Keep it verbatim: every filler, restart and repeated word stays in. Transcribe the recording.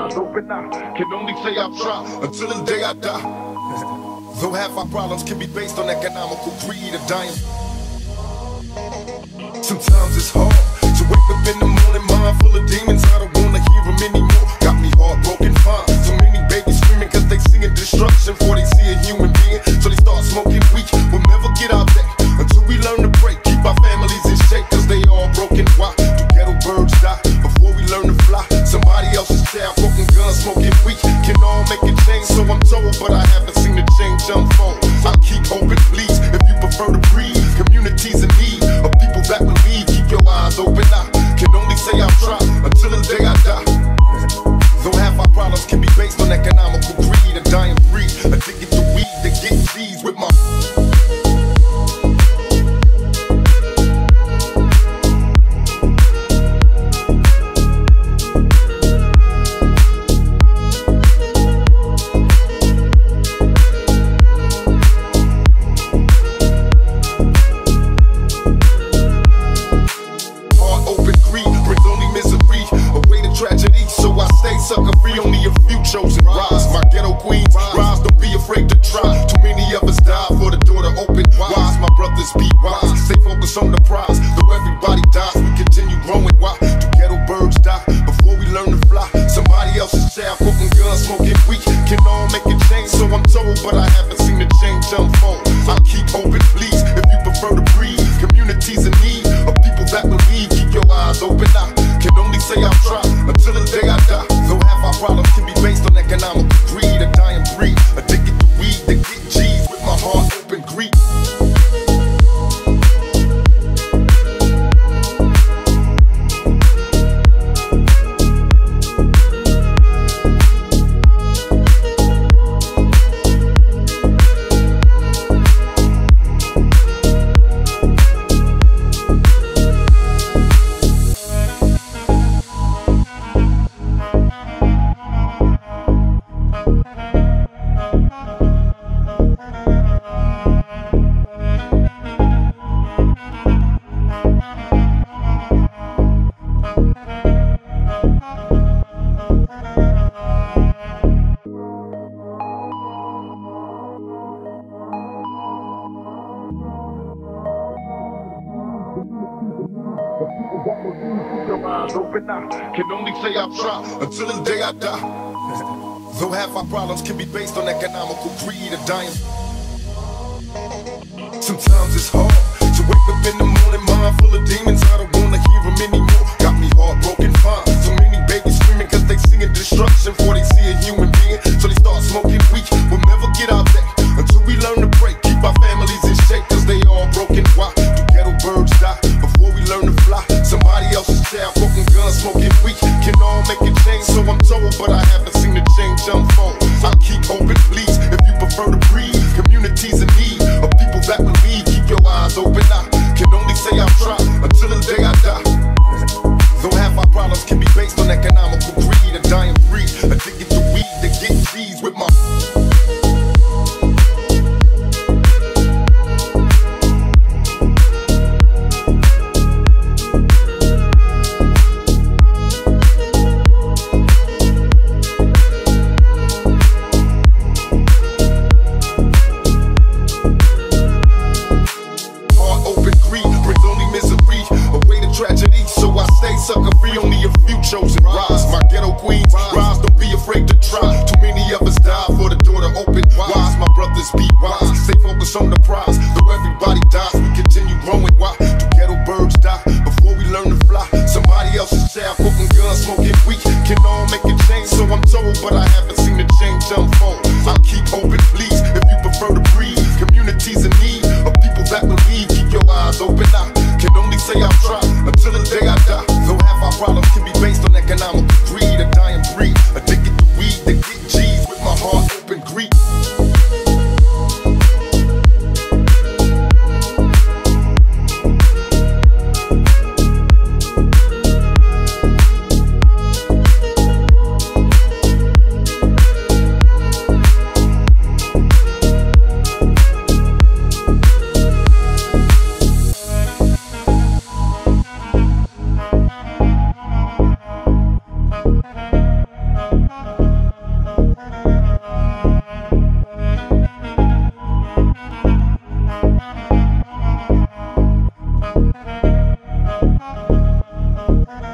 eyes open, I can only say I've tried until the day I die. Though half our problems can be based on economical greed or dying. Sometimes it's hard to wake up in the morning, mind full of demons. I don't wanna hear them anymore. Got me heartbroken, fine. So many babies screaming cause they seeing destruction before they see a human being. So they start smoking weed. We'll never get out there until we learn to break. Keep our families in shape cause they all broken. Why do ghetto birds die before we learn to fly? Somebody else's child, broken guns, smoking weed. Can all make a change, so I'm told, but I haven't seen the change unfold. I'll keep hoping, please, if you prefer to breathe. Communities in need of people that believe. Keep your eyes open, I can only say I've tried until the day I die. Though half our problems can be based on economical greed and dying free. Addicted to weed to get G's with my sucker free, only a few chosen rise. My ghetto queens rise, don't be afraid to try. Too many of us die for the door to open. Wise, my brothers be wise. Stay focused on the prize. Though everybody dies, we continue growing. Why do ghetto birds die before we learn to fly? Somebody else's child, broken guns, smoking weed. Can all make a change, so I'm told, but I haven't seen the change unfold. I'll keep hoping, please, if you prefer to breathe. Communities in need of people that believe. Keep your eyes open, I can only say I've tried until the day I die. Though half our problems can be based on economical greed, a dying breed, addicted to weed to get G's with my heart open greed. Your eyes open, I can only say I've tried until the day I die. Though half our problems can be based on economical greed or dying. Sometimes it's hard to wake up in the morning, mind full of demons. I don't wanna hear them anymore. Got me heartbroken, fine. So many babies screaming cause they seeing destruction before they see a human being. So they start smoking weed. We'll never get out there until we learn to break. Keep our families in shape cause they all broken. Why do ghetto birds die before we learn to fly? Somebody else's child, broken guns, smoking weed. Can all make a change, so I'm told, but I haven't seen the change unfold. I'll keep hoping, please, if you prefer to breathe. Communities in need of people that believe. Keep your eyes open, I can only say I've tried until the day I die. Though half our problems can be based on economical greed and dying free. Addicted to weed to get G's with my heart open. Thank